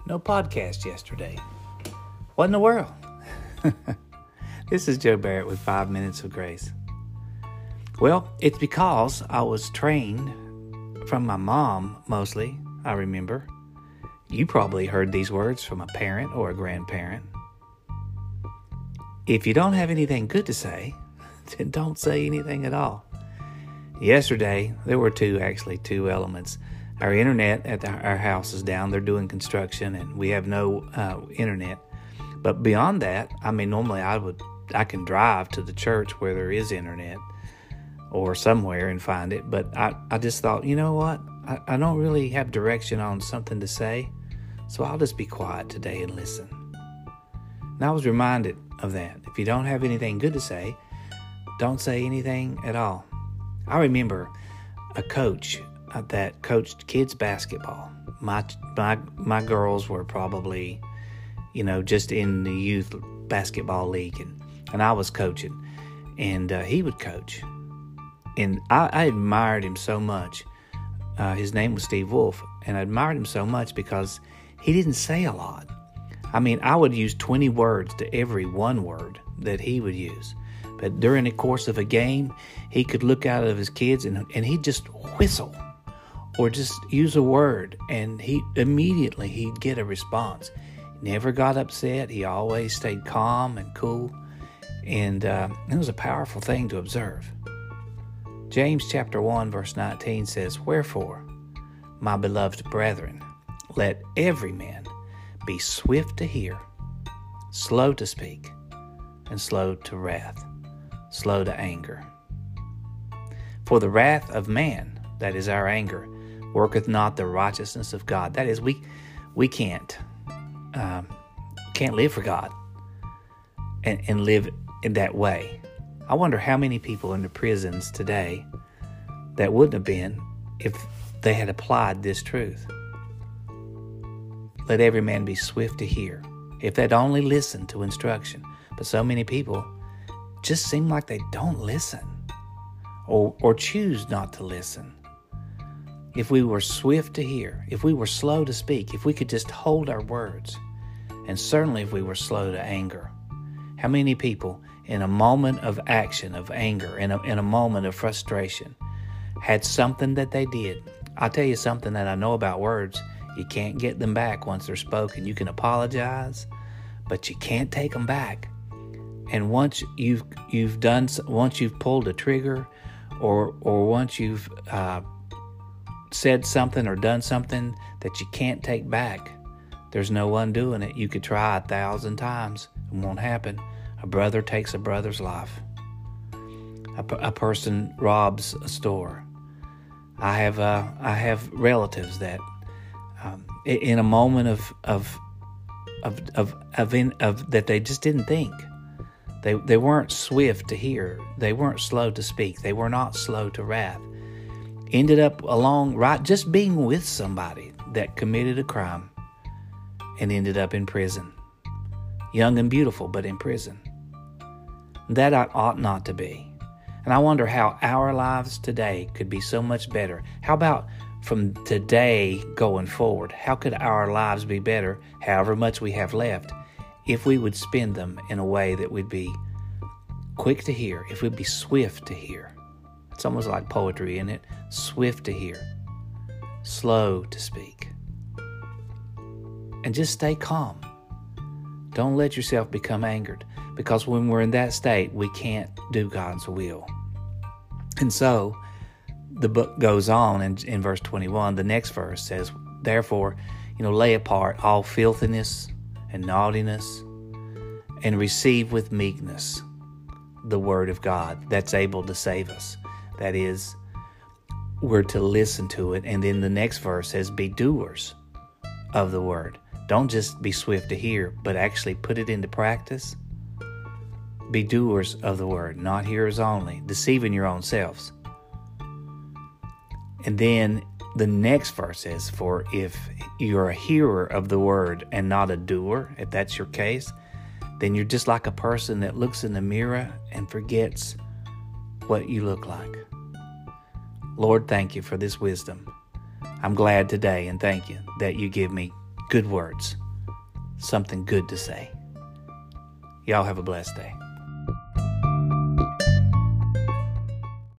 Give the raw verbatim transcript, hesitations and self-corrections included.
No podcast yesterday. What in the world? This is Joe Barrett with Five Minutes of Grace. Well, it's because I was trained from my mom, mostly, I remember. You probably heard these words from a parent or a grandparent. If you don't have anything good to say, then don't say anything at all. Yesterday, there were two, actually, two elements. Our internet at the, our house is down. They're doing construction, and we have no uh, internet. But beyond that, I mean, normally I would, I can drive to the church where there is internet or somewhere and find it. But I, I just thought, you know what? I, I don't really have direction on something to say, so I'll just be quiet today and listen. And I was reminded of that. If you don't have anything good to say, don't say anything at all. I remember a coach that coached kids basketball. My my my girls were probably, you know, just in the youth basketball league, and, and I was coaching, and uh, he would coach, and I, I admired him so much. Uh, his name was Steve Wolf, and I admired him so much because he didn't say a lot. I mean, I would use twenty words to every one word that he would use. But during the course of a game, he could look out of his kids and, and he'd just whistle or just use a word, and he immediately he'd get a response. Never got upset. He always stayed calm and cool, and uh, it was a powerful thing to observe. James chapter one verse nineteen says, "Wherefore, my beloved brethren, let every man be swift to hear, slow to speak, and slow to wrath, slow to anger. For the wrath of man," that is our anger, "worketh not the righteousness of God." That is, we we can't um, can't live for God and, and live in that way. I wonder how many people in the prisons today that wouldn't have been if they had applied this truth. Let every man be swift to hear. If they'd only listen to instruction. But so many people just seem like they don't listen or, or choose not to listen. If we were swift to hear, if we were slow to speak, if we could just hold our words, and certainly if we were slow to anger. How many people in a moment of action, of anger, in a, in a moment of frustration, had something that they did? I'll tell you something that I know about words. You can't get them back once they're spoken. You can apologize, but you can't take them back. And once you've you've done, once you've pulled a trigger, or or once you've uh, said something or done something that you can't take back, there's no undoing it. You could try a thousand times, it won't happen. A brother takes a brother's life. A, a person robs a store. I have uh, I have relatives that, um, in a moment of of of of of, in, of that they just didn't think. They they weren't swift to hear. They weren't slow to speak. They were not slow to wrath. Ended up along right just being with somebody that committed a crime and ended up in prison. Young and beautiful, but in prison. That ought not to be. And I wonder how our lives today could be so much better. How about from today going forward? How could our lives be better, however much we have left, if we would spend them in a way that would be quick to hear, if we'd be swift to hear? It's almost like poetry, isn't it? Swift to hear, slow to speak. And just stay calm. Don't let yourself become angered, because when we're in that state, we can't do God's will. And so the book goes on in, in verse twenty-one. The next verse says, "Therefore, you know, lay apart all filthiness and naughtiness, and receive with meekness the word of God that's able to save us." That is, we're to listen to it. And then the next verse says, "Be doers of the word." Don't just be swift to hear, but actually put it into practice. Be doers of the word, not hearers only, deceiving your own selves. And then the next verse says, "For if you're a hearer of the word and not a doer," if that's your case, then you're just like a person that looks in the mirror and forgets what you look like. Lord, thank you for this wisdom. I'm glad today, and thank you that you give me good words, something good to say. Y'all have a blessed day.